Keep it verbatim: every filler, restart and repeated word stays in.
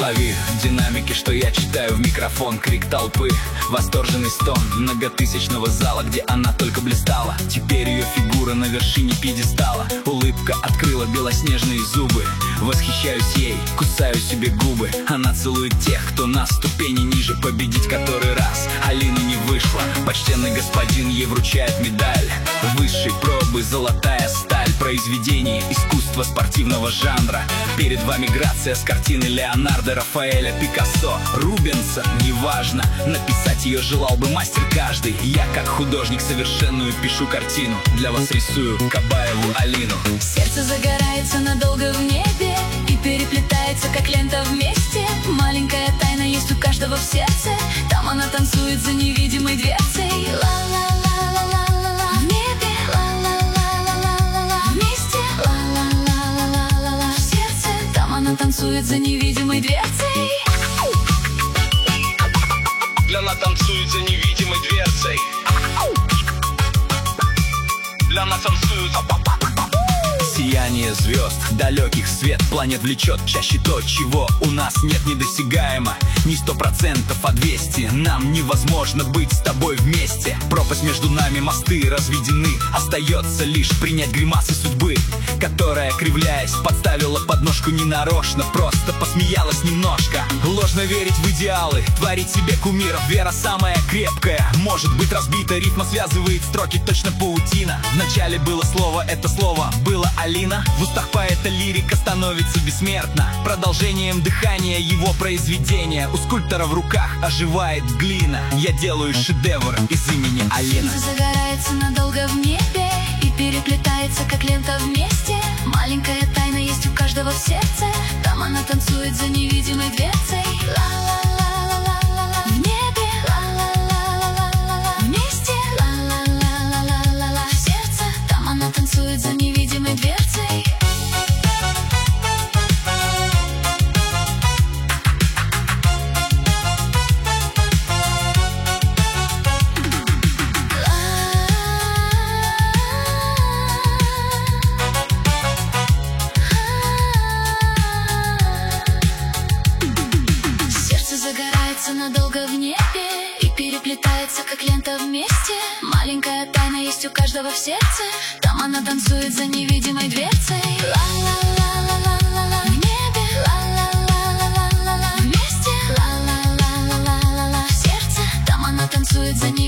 Лови динамики, что я читаю в микрофон. Крик толпы, восторженный стон многотысячного зала, где она только блистала. Теперь ее фигура на вершине пьедестала. Улыбка открыла белоснежные зубы. Восхищаюсь ей, кусаю себе губы. Она целует тех, кто на ступени ниже. Победить который раз Алина не вышла. Почтенный господин ей вручает медаль высшей пробы, золотая сталь произведений искусства спортивного жанра. Перед вами грация с картины Леонардо, Рафаэля, Пикассо, Рубенса. Неважно, написать ее желал бы мастер каждый. Я как художник совершенную пишу картину. Для вас рисую Кабаеву Алину. Сердце загорается надолго в небе и переплетается, как лента вместе. Маленькая тайна есть у каждого в сердце. Там она танцует за невидимой дверцей. Ла-ла-ла-ла-ла-ла-ла. В небе. Ла-ла-ла-ла-ла-ла-ла. Вместе. Ла-ла-ла-ла-ла-ла. В сердце. Там она танцует за невидимой дверцей. Она танцует за невидимой дверцей. Она танцует. Сияние звезд, далеких свет планет влечет чаще то, чего у нас нет, недосягаемо. Не сто процентов, а двести. Нам невозможно быть с тобой вместе. Пропасть между нами, мосты разведены. Остается лишь принять гримасы судьбы, которая, кривляясь, подставила подножку ненарочно. Просто посмеялась немножко. Ложно верить в идеалы, творить себе кумиров. Вера самая крепкая, может быть разбита. Рифма связывает строки, точно паутина. Вначале было слово, это слово было Алина. В устах поэта лирика становится бессмертна. Продолжением дыхания его произведения. У скульптора в руках оживает глина. Я делаю шедевр из имени Алина. Солнце загорается надолго в небе и переплетается, как лента вместе. Маленькая тайна есть у каждого в сердце. Там она танцует за невидимой дверцей. Ла-ла-ла-ла-ла-ла. В небе. Ла-ла-ла-ла-ла-ла. Вместе. Ла-ла-ла-ла-ла-ла. В сердце. Там она танцует за невидимой дверцей. Загорается надолго в небе и переплетается, как лента вместе. Маленькая тайна есть у каждого в сердце. Там она танцует за невидимой дверцей. Ла-ла-ла-ла-ла-ла. В небе. Ла-ла-ла-ла-ла-ла. Вместе. Ла-ла-ла-ла-ла-ла. В сердце. Там она танцует за невидимой дверцей.